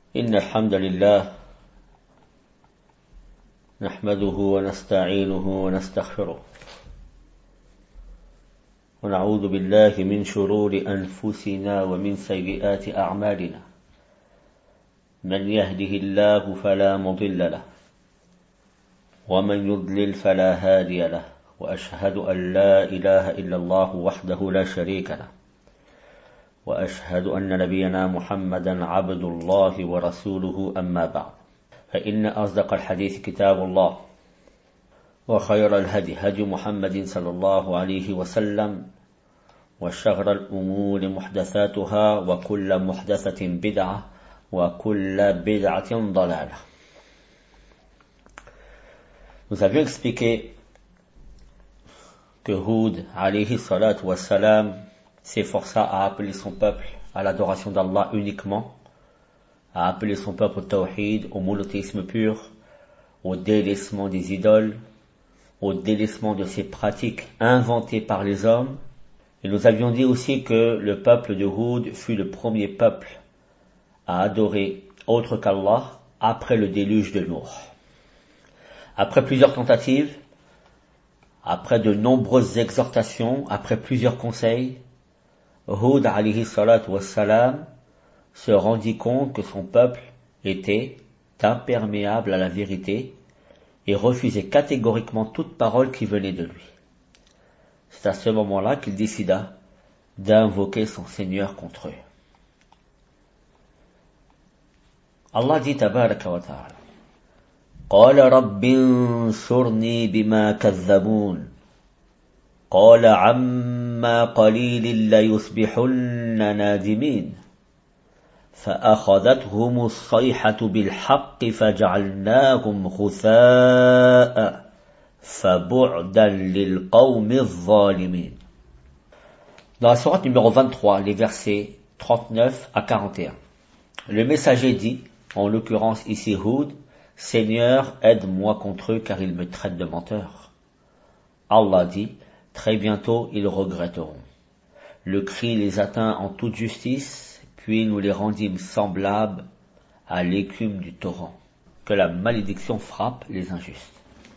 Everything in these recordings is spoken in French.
إن الحمد لله نحمده ونستعينه ونستغفره ونعوذ بالله من شرور أنفسنا ومن سيئات أعمالنا من يهده الله فلا مضل له ومن يضلل فلا هادي له وأشهد أن لا إله إلا الله وحده لا شريك له وأشهد أن نبينا محمدا عبد الله ورسوله أما بعد فإن أصدق الحديث كتاب الله وخير الهدي هدي محمد صلى الله عليه وسلم وشر الأمور محدثاتها وكل محدثة بدعة وكل بدعة ضلالة. Nous avions expliqué que Hud alayhi salatu wassalam s'efforça à appeler son peuple à l'adoration d'Allah uniquement, à appeler son peuple au tawhid, au monothéisme pur, au délaissement des idoles, au délaissement de ces pratiques inventées par les hommes. Et nous avions dit aussi que le peuple de Hud fut le premier peuple à adorer autre qu'Allah après le déluge de Nour. Après plusieurs tentatives, après de nombreuses exhortations, après plusieurs conseils, Hud alayhi salatu wassalam se rendit compte que son peuple était imperméable à la vérité et refusait catégoriquement toute parole qui venait de lui. C'est à ce moment-là qu'il décida d'invoquer son Seigneur contre eux. Allah dit tabaraka wa ta'ala: قال رب انصرني بما كذبون قال عما قليل ليصبحن نادمين فأخذتهم الصيحة بالحق فجعلناهم غثاء فبعدا للقوم الظالمين. Dans la sourate numéro 23, les versets 39 à 41, le messager dit, en l'occurrence ici Hud: Seigneur, aide-moi contre eux car ils me traitent de menteur. Allah dit: très bientôt ils regretteront. Le cri les atteint en toute justice, puis nous les rendîmes semblables à l'écume du torrent. Que la malédiction frappe les injustes.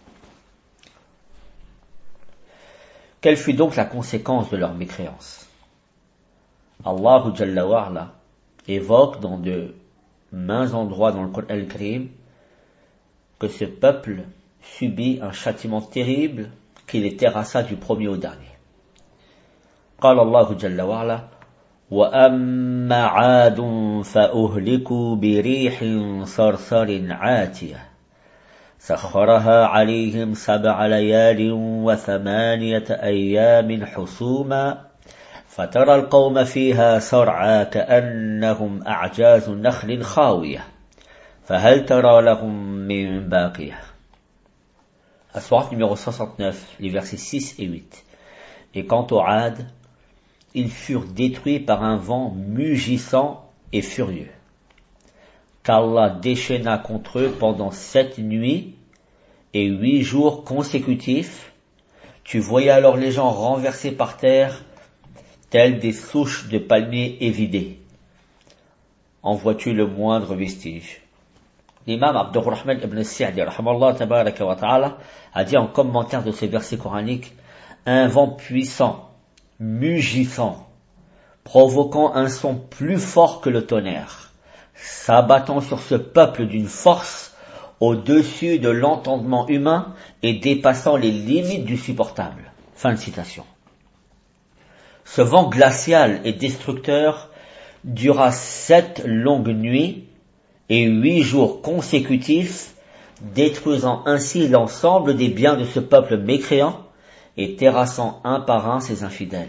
Quelle fut donc la conséquence de leur mécréance? Allah Jalla wa Ala évoque dans de maints endroits dans le Coran al-Karim que ce peuple subit un châtiment terrible qui les terrassa du premier au dernier. قال الله جل وعلا: وأما عاد فأهلكوا بريح صرصر عاتية سخرها عليهم 7 ليال و8 أيام حسوما فترى القوم فيها صرعى كأنهم أعجاز نخل خاوية فهل ترى لهم من باقية. La sourate numéro 69, les versets 6 et 8. Et quant aux Had, ils furent détruits par un vent mugissant et furieux, qu'Allah déchaîna contre eux pendant 7 nuits et 8 jours consécutifs. Tu voyais alors les gens renversés par terre, tels des souches de palmiers évidées. En vois-tu le moindre vestige? L'imam Abdurrahman ibn Sa'di rahimallahu tabaraka wa ta'ala a dit en commentaire de ces versets coraniques: un vent puissant, mugissant, provoquant un son plus fort que le tonnerre, s'abattant sur ce peuple d'une force au-dessus de l'entendement humain et dépassant les limites du supportable. Fin de citation. Ce vent glacial et destructeur dura 7 longues nuits et 8 jours consécutifs, détruisant ainsi l'ensemble des biens de ce peuple mécréant et terrassant un par un ses infidèles.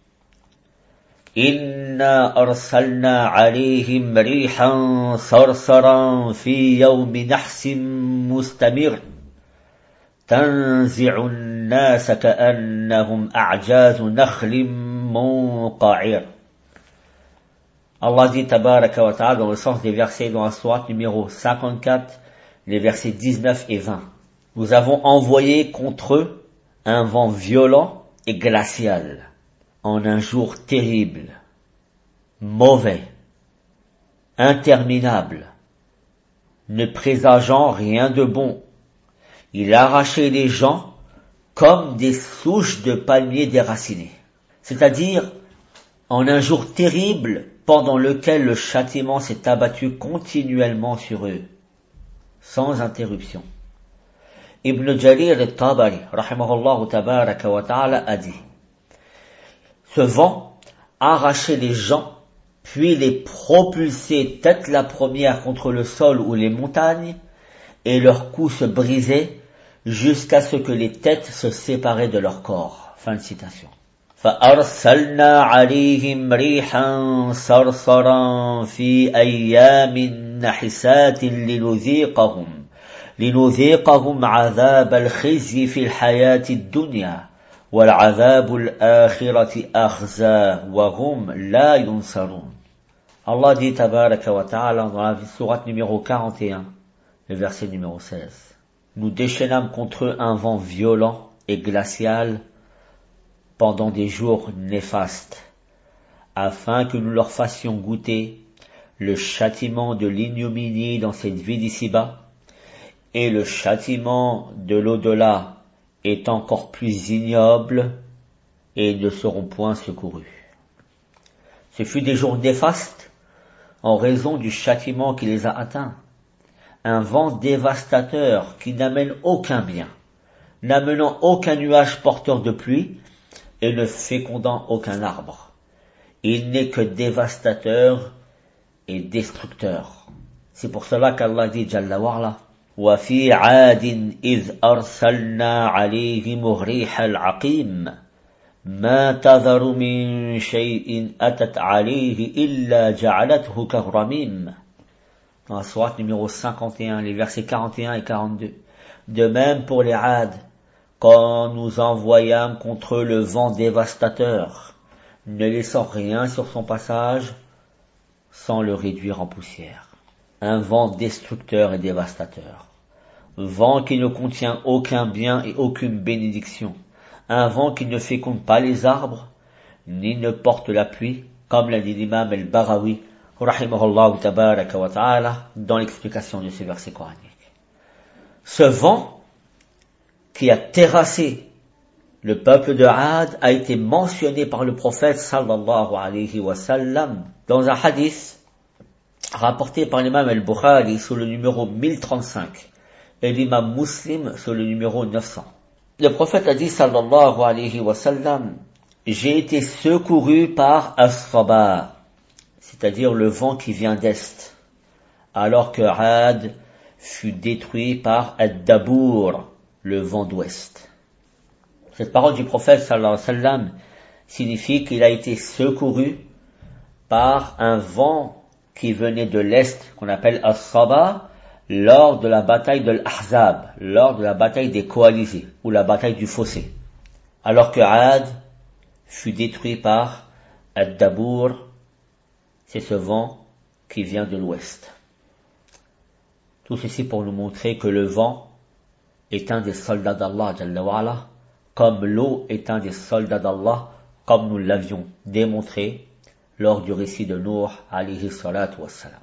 Inna arsalna alayhim rihan sarsaran fi yawmi nahsin mustamir tanzi'u an-nas ka'annahum a'jazu nakhlin munqa'ir. Allah dit tabaraka wa ta'ala dans le sens des versets dans la sourate numéro 54, les versets 19 et 20. Nous avons envoyé contre eux un vent violent et glacial, en un jour terrible, mauvais, interminable, ne présageant rien de bon. Il arrachait les gens comme des souches de palmiers déracinées. C'est-à-dire, en un jour terrible pendant lequel le châtiment s'est abattu continuellement sur eux, sans interruption. Ibn Jarir al-Tabari, rahimahullah tabaraka wa ta'ala, a dit: ce vent arrachait les gens, puis les propulsait tête la première contre le sol ou les montagnes, et leurs coups se brisaient jusqu'à ce que les têtes se séparaient de leur corps. Fin de citation. فأرسلنا عليهم ريحا صرصرا في أيام نحسات لنذيقهم عذاب الخزي في الحياة الدنيا والعذاب الآخرة أخزى وهم لا ينصرون. Allah dit tabaraka wa ta'ala dans la sourate numéro 41, le verset numéro 16. Nous déchaînâmes contre eux un vent violent et glacial pendant des jours néfastes, afin que nous leur fassions goûter le châtiment de l'ignominie dans cette vie d'ici-bas, et le châtiment de l'au-delà est encore plus ignoble, et ne seront point secourus. Ce fut des jours néfastes en raison du châtiment qui les a atteints, un vent dévastateur qui n'amène aucun bien, n'amenant aucun nuage porteur de pluie, et ne fécondant aucun arbre. Il n'est que dévastateur et destructeur. C'est pour cela qu'Allah dit Jalla wa'ala: وَفِي عَادٍ إِذْ أَرْسَلْنَا عَلَيْهِمُ الرِّيحَ الْعَقِيمَ مَا تَذَرُ مِنْ شَيْءٍ أَتَتْ عَلَيْهِ إِلَّا جَعَلَتْهُ كَالرَّمِيمِ. Dans la sourate numéro 51, les versets 41 et 42. De même pour les Ad, quand nous envoyâmes contre eux le vent dévastateur, ne laissant rien sur son passage, sans le réduire en poussière. Un vent destructeur et dévastateur. Vent qui ne contient aucun bien et aucune bénédiction. Un vent qui ne féconde pas les arbres, ni ne porte la pluie, comme l'a dit l'imam al-Barawi, rahimahullah tabaraka wa ta'ala, dans l'explication de ces versets coraniques. Ce vent qui a terrassé le peuple de Ad a été mentionné par le prophète sallallahu alayhi wa sallam dans un hadith rapporté par l'imam al-Bukhari sous le numéro 1035 et l'imam Muslim sous le numéro 900. Le prophète a dit sallallahu alayhi wa sallam: j'ai été secouru par As-Saba, c'est-à-dire le vent qui vient d'est, alors que Ad fut détruit par Ad-Dabour, le vent d'ouest. Cette parole du prophète sallallahu alayhi wa sallam signifie qu'il a été secouru par un vent qui venait de l'est, qu'on appelle As-Saba, lors de la bataille de l'Ahzab, lors de la bataille des coalisés, ou la bataille du fossé. Alors que Ad fut détruit par Ad-Dabour, c'est ce vent qui vient de l'ouest. Tout ceci pour nous montrer que le vent est un des soldats d'Allah Jalla wa'ala, comme l'eau est un des soldats d'Allah, comme nous l'avions démontré lors du récit de Nuh alayhi salatu wassalam.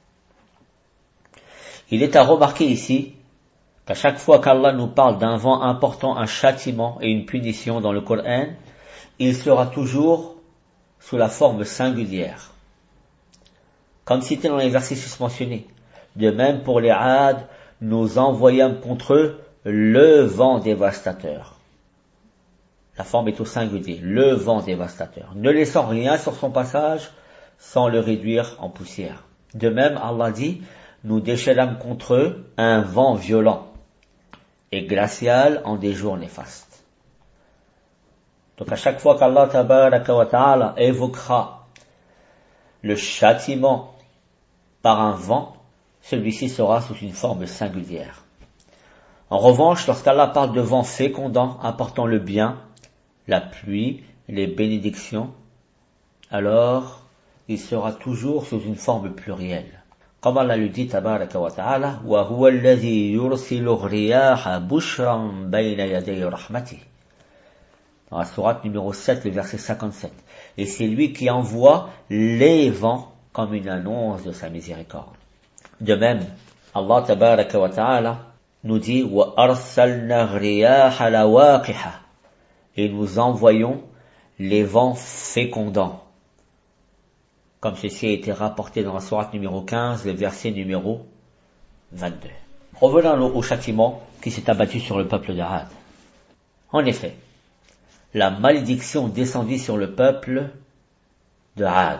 Il est à remarquer ici qu'à chaque fois qu'Allah nous parle d'un vent important, un châtiment et une punition dans le Coran, il sera toujours sous la forme singulière, comme cité dans les versets susmentionnés. De même pour les Ad, nous envoyâmes contre eux le vent dévastateur. La forme est au singulier, le vent dévastateur, ne laissant rien sur son passage sans le réduire en poussière. De même, Allah dit: nous déchaînâmes contre eux un vent violent et glacial en des jours néfastes. Donc à chaque fois qu'Allah tabaraka wa ta'ala évoquera le châtiment par un vent, celui-ci sera sous une forme singulière. En revanche, lorsqu'Allah parle de vent fécondant, apportant le bien, la pluie, les bénédictions, alors il sera toujours sous une forme plurielle. Comme Allah le dit tabaraka wa ta'ala: wa huwa alladhi yursilu ar-riyaha bushran bayna yaday rahmatih. Dans la sourate numéro 7, le verset 57. Et c'est lui qui envoie les vents comme une annonce de sa miséricorde. De même, Allah tabaraka wa ta'ala nous dit wa arsalna riyaha lawaqiha, et nous envoyons les vents fécondants, comme ceci a été rapporté dans la sourate numéro 15, le verset numéro 22. Revenons au châtiment qui s'est abattu sur le peuple de Ad. En effet, la malédiction descendit sur le peuple de Ad.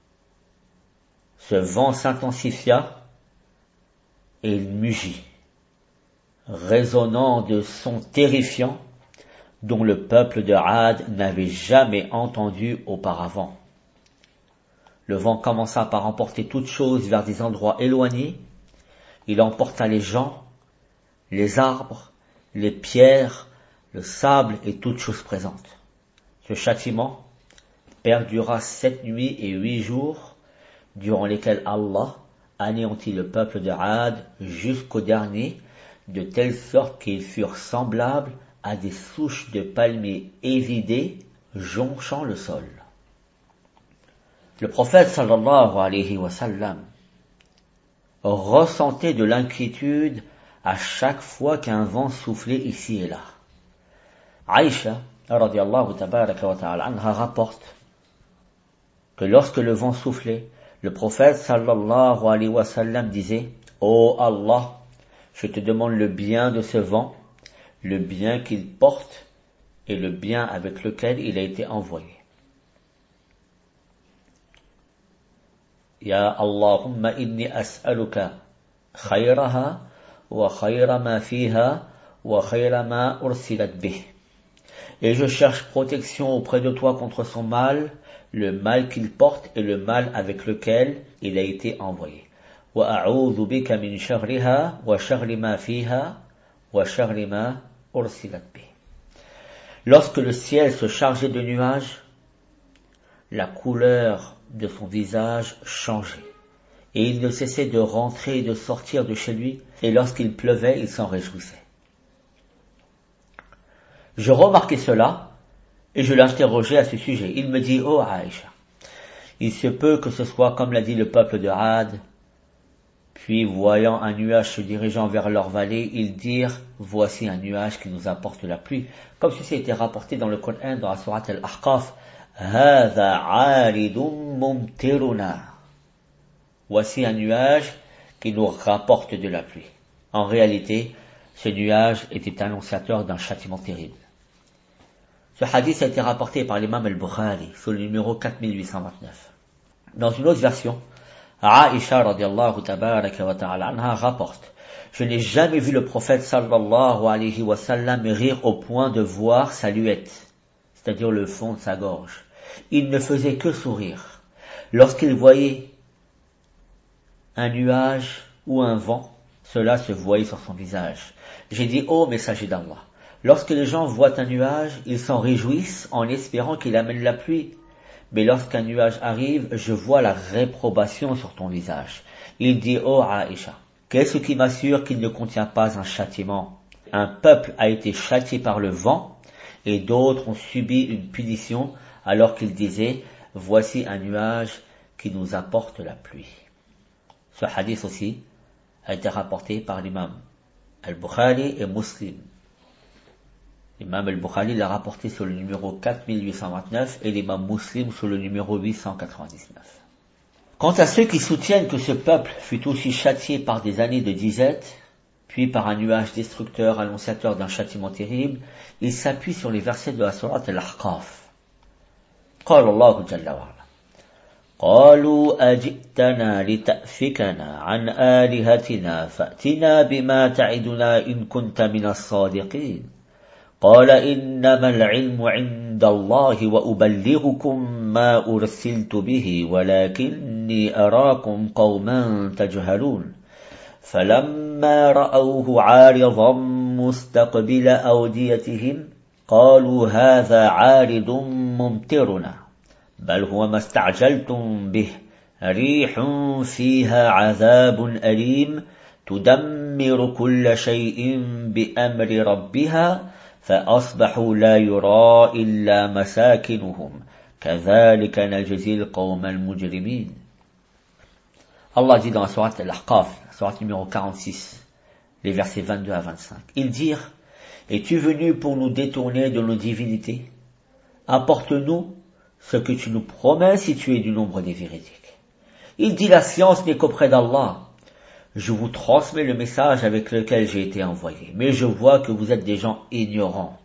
Ce vent s'intensifia et il mugit, résonnant de sons terrifiants dont le peuple de Ad n'avait jamais entendu auparavant. Le vent commença par emporter toutes choses vers des endroits éloignés. Il emporta les gens, les arbres, les pierres, le sable et toutes choses présentes. Ce châtiment perdura 7 nuits et 8 jours, durant lesquels Allah anéantit le peuple de Ad jusqu'au dernier, de telle sorte qu'ils furent semblables à des souches de palmiers évidées jonchant le sol. Le prophète sallallahu alayhi wa sallam ressentait de l'inquiétude à chaque fois qu'un vent soufflait ici et là. Aïcha, radiyallahu tabaraka wa ta'ala anha, rapporte que lorsque le vent soufflait, le prophète sallallahu alayhi wa sallam disait « Ô Allah, je te demande le bien de ce vent, le bien qu'il porte et le bien avec lequel il a été envoyé. Ya Allahumma inni as'aluka khayraha wa khayra ma fiha wa khayra ma ursilat bih. Et je cherche protection auprès de toi contre son mal, le mal qu'il porte et le mal avec lequel il a été envoyé. Wa a'udhu bika min sharriha wa sharri ma fiha wa sharri ma ursilat bih. Lorsque le ciel se chargeait de nuages, la couleur de son visage changeait, et il ne cessait de rentrer et de sortir de chez lui, et lorsqu'il pleuvait, il s'en réjouissait. Je remarquai cela, et je l'interrogeai à ce sujet. Il me dit, oh Aïcha, il se peut que ce soit comme l'a dit le peuple de Ad. Puis, voyant un nuage se dirigeant vers leur vallée, ils dirent, voici un nuage qui nous apporte la pluie. Comme ceci a été rapporté dans le Coran, dans la sourate Al-Ahqaf, هذا عارض ممطرنا. Voici un nuage qui nous rapporte de la pluie. En réalité, ce nuage était annonciateur d'un châtiment terrible. Ce hadith a été rapporté par l'imam al-Bukhari sous le numéro 4829. Dans une autre version, Aïcha radiyallahu tabaraka wa ta'ala anha rapporte: je n'ai jamais vu le prophète sallallahu alayhi wa sallam rire au point de voir sa luette, c'est-à-dire le fond de sa gorge. Il ne faisait que sourire. Lorsqu'il voyait un nuage ou un vent, cela se voyait sur son visage. J'ai dit, ô messager d'Allah, lorsque les gens voient un nuage, ils s'en réjouissent en espérant qu'il amène la pluie. Mais lorsqu'un nuage arrive, je vois la réprobation sur ton visage. Il dit, ô Aïcha, qu'est-ce qui m'assure qu'il ne contient pas un châtiment? Un peuple a été châtié par le vent, et d'autres ont subi une punition alors qu'ils disaient, voici un nuage qui nous apporte la pluie. Ce hadith aussi a été rapporté par l'imam al-Bukhari et Muslim. L'imam al-Bukhari l'a rapporté sur le numéro 4829 et l'imam Muslim sur le numéro 899. Quant à ceux qui soutiennent que ce peuple fut aussi châtié par des années de disette, puis par un nuage destructeur annonciateur d'un châtiment terrible, ils s'appuient sur les versets de la sourate Al-Ahqaf. قال الله جل وعلا قالوا أجئتنا لتأفكنا عن آلهتنا فأتنا بما تعدنا إن كنت من الصادقين قال إنما العلم عند الله وأبلغكم ما أرسلت به ولكني أراكم قوما تجهلون فلما رأوه عارضا مستقبل أوديتهم قالوا هذا عارض ممطرنا بل هو ما استعجلتم به ريح فيها عذاب أليم تدمر كل شيء بأمر ربها فأصبحوا لا يرى إلا مساكنهم كذلك نجزي القوم المجرمين. Allah dit dans la sourate Al-Ahqaf, la sourate numéro 46, les versets 22 à 25. Ils dirent, es-tu venu pour nous détourner de nos divinités? Apporte-nous ce que tu nous promets si tu es du nombre des véridiques. Il dit, la science n'est qu'auprès d'Allah. Je vous transmets le message avec lequel j'ai été envoyé, mais je vois que vous êtes des gens ignorants.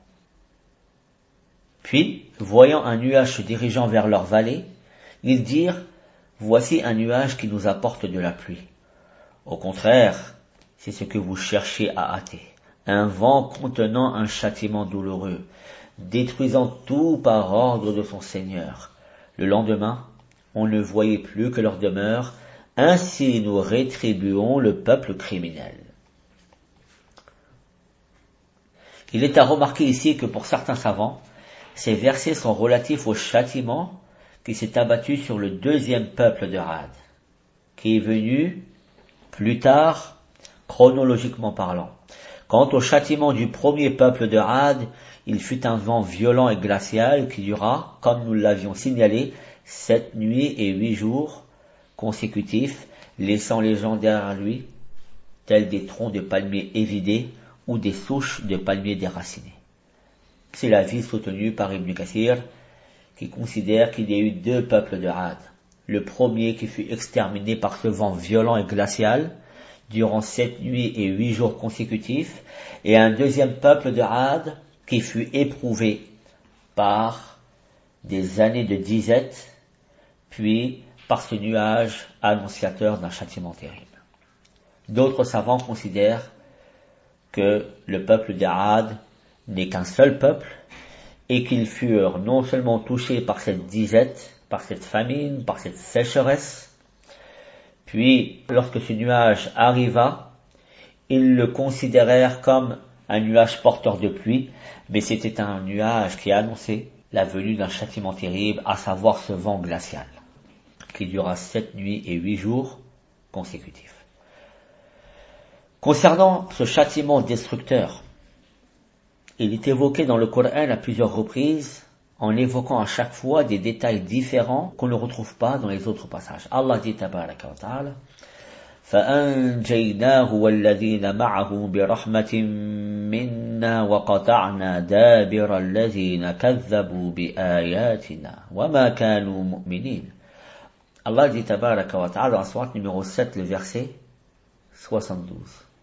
Puis, voyant un nuage se dirigeant vers leur vallée, ils dirent, voici un nuage qui nous apporte de la pluie. Au contraire, c'est ce que vous cherchez à hâter. Un vent contenant un châtiment douloureux, détruisant tout par ordre de son Seigneur. Le lendemain, on ne voyait plus que leur demeure, ainsi nous rétribuons le peuple criminel. Il est à remarquer ici que pour certains savants, ces versets sont relatifs au châtiment qui s'est abattu sur le deuxième peuple de Ad, qui est venu plus tard, chronologiquement parlant. Quant au châtiment du premier peuple de Ad, il fut un vent violent et glacial qui dura, comme nous l'avions signalé, 7 nuits et 8 jours consécutifs, laissant les gens derrière lui, tels des troncs de palmiers évidés ou des souches de palmiers déracinés. C'est l'avis soutenu par Ibn Kathir, qui considère qu'il y a eu 2 peuples de Ad. Le premier qui fut exterminé par ce vent violent et glacial, durant 7 nuits et 8 jours consécutifs, et un deuxième peuple de Ad qui fut éprouvé par des années de disette, puis par ce nuage annonciateur d'un châtiment terrible. D'autres savants considèrent que le peuple de Ad n'est qu'un seul peuple, et qu'ils furent non seulement touchés par cette disette, par cette famine, par cette sécheresse, puis lorsque ce nuage arriva, ils le considérèrent comme un nuage porteur de pluie, mais c'était un nuage qui annonçait la venue d'un châtiment terrible, à savoir ce vent glacial, qui dura 7 nuits et 8 jours consécutifs. Concernant ce châtiment destructeur, il est évoqué dans le Coran à plusieurs reprises, en évoquant à chaque fois des détails différents qu'on ne retrouve pas dans les autres passages. Allah dit tabaraka wa ta'ala, فَأَنْجَيْنَاهُ وَالَّذِينَ مَعَهُ بِرَحْمَةٍ مِنَّا وَقَطَعْنَا دَابِرَ الَّذِينَ كَذَّبُوا بِآيَاتِنَا وَمَا كَانُوا مُؤْمِنِينَ. Allah dit tabaraka wa ta'ala dans la sourate numéro 7, le verset 72.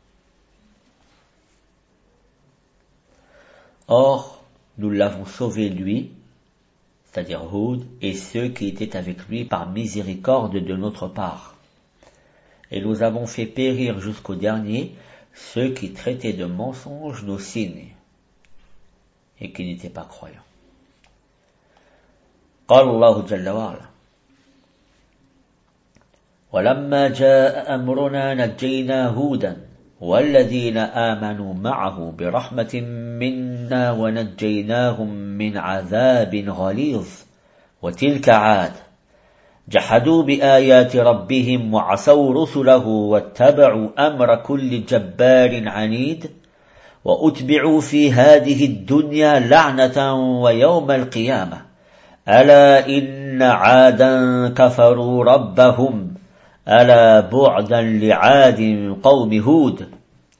Or, nous l'avons sauvé lui, c'est-à-dire Hud, et ceux qui étaient avec lui par miséricorde de notre part. Et nous avons fait périr jusqu'au dernier ceux qui traitaient de mensonges nos signes et qui n'étaient pas croyants. قال الله جل وعلا ولما جاء أمرنا نجينا هودا والذين آمنوا معه برحمة منا ونجيناهم من عذاب غليظ وتلك عاد جحدوا بآيات ربهم وعصوا رسله واتبعوا أمر كل جبار عنيد وأتبعوا في هذه الدنيا لعنة ويوم القيامة ألا إن عادا كفروا ربهم ألا بعدا لعاد قوم هود.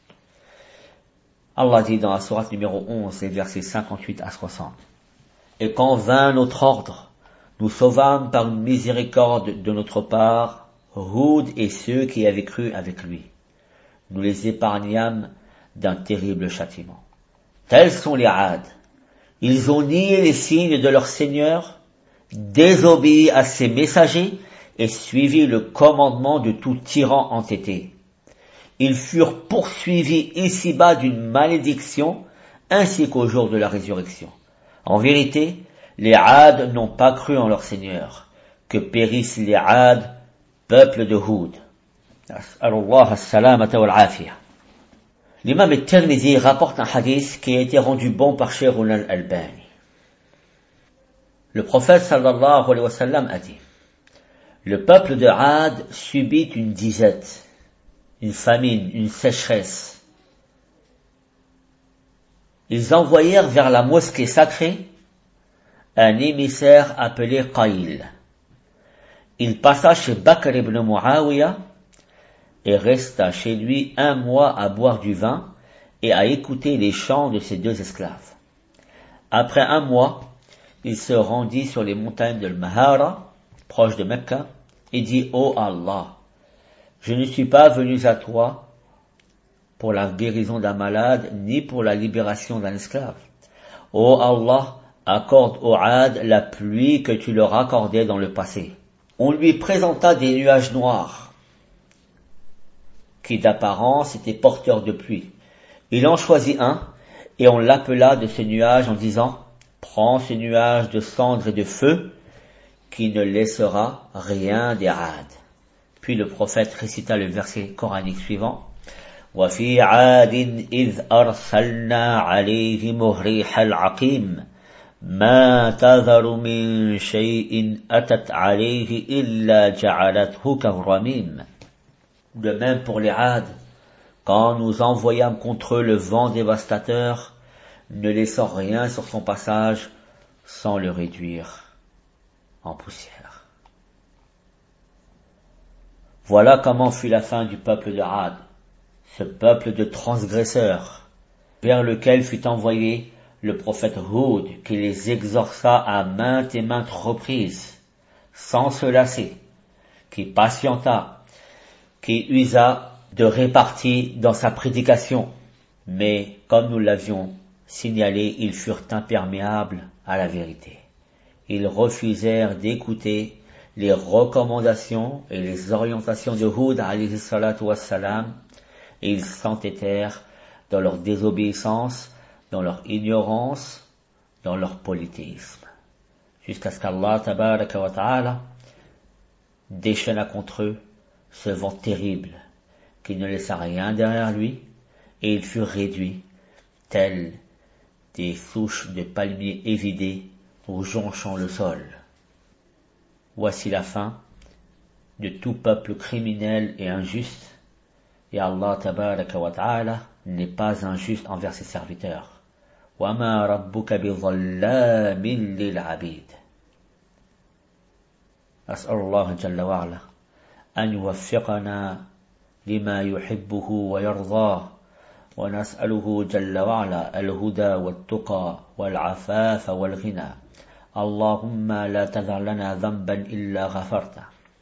Allah dit dans la sourate numéro 11, les versets 58 à 60. Et quand vint notre ordre, nous sauvâmes par une miséricorde de notre part Hud et ceux qui avaient cru avec lui. Nous les épargnâmes d'un terrible châtiment. Tels sont les Ad. Ils ont nié les signes de leur Seigneur, désobéi à ses messagers et suivi le commandement de tout tyran entêté. Ils furent poursuivis ici-bas d'une malédiction ainsi qu'au jour de la résurrection. En vérité, les Ad n'ont pas cru en leur Seigneur. Que périssent les Ad, peuple de Hud. As'alullah as-salamata wal-afiyah. L'imam al-Tirmidhi rapporte un hadith qui a été rendu bon par Cheikh al-Albani. Le prophète sallallahu alayhi wa sallam a dit: le peuple de Ad subit une disette, une famine, une sécheresse. Ils envoyèrent vers la mosquée sacrée un émissaire appelé Qaïl. Il passa chez Bakr ibn Muawiyah et resta chez lui 1 mois à boire du vin et à écouter les chants de ses 2 esclaves. Après 1 mois, il se rendit sur les montagnes de Mahara, proche de Mecca, et dit: Ô Allah, je ne suis pas venu à toi pour la guérison d'un malade, ni pour la libération d'un esclave. Ô Allah, accorde aux Ad la pluie que tu leur accordais dans le passé. On lui présenta des nuages noirs, qui d'apparence étaient porteurs de pluie. Il en choisit un, et on l'appela de ce nuage en disant: prends ce nuage de cendres et de feu, qui ne laissera rien des Ad. Puis le prophète récita le verset coranique suivant: وَفِي عَادٍ إِذْ أَرْسَلْنَا عَلَيْهِمُ الرِّيحَ الْعَقِيمَ مَا تَذَرُ مِنْ شَيْءٍ أَتَتْ عَلَيْهِ إِلَّا جَعَلَتْهُ كَالرَّمِيمِ. De même pour les Ad, quand nous envoyâmes contre eux le vent dévastateur, ne laissant rien sur son passage sans le réduire en poussière. Voilà comment fut la fin du peuple de Ad, ce peuple de transgresseurs, vers lequel fut envoyé le prophète Hud, qui les exhorta à maintes et maintes reprises, sans se lasser, qui patienta, qui usa de répartie dans sa prédication. Mais, comme nous l'avions signalé, ils furent imperméables à la vérité. Ils refusèrent d'écouter les recommandations et les orientations de Hud alayhi salatu wassalam, et ils s'entêtèrent dans leur désobéissance, dans leur ignorance, dans leur polythéisme. Jusqu'à ce qu'Allah tabaraka wa ta'ala déchaîna contre eux ce vent terrible, qui ne laissa rien derrière lui, et ils furent réduits, tels des souches de palmiers évidés ou jonchant le sol. Voici la fin de tout peuple criminel et injuste, et Allah tabaraka wa ta'ala n'est pas injuste envers ses serviteurs. وَمَا رَبُّكَ بِظَلَّامٍ لِلْعَبِيدِ. أسأل الله جل وعلا أن يوفقنا لما يحبه ويرضاه، ونسأله جل وعلا الهدى والتقى والعفاف والغنى. اللهم لا تدع لنا ذنبا إلا غفرته،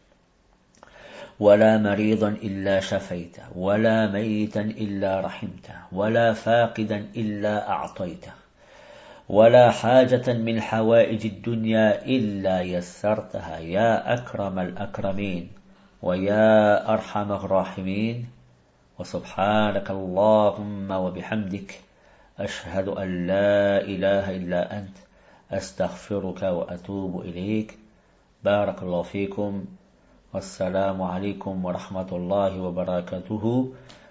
ولا مريضا إلا شفيته، ولا ميتا إلا رحمته، ولا فاقدا إلا أعطيته، ولا حاجة من حوائج الدنيا إلا يسرتها يا أكرم الأكرمين ويا أرحم الراحمين. وسبحانك اللهم وبحمدك أشهد أن لا إله إلا أنت أستغفرك وأتوب إليك. بارك الله فيكم، والسلام عليكم ورحمة الله وبركاته.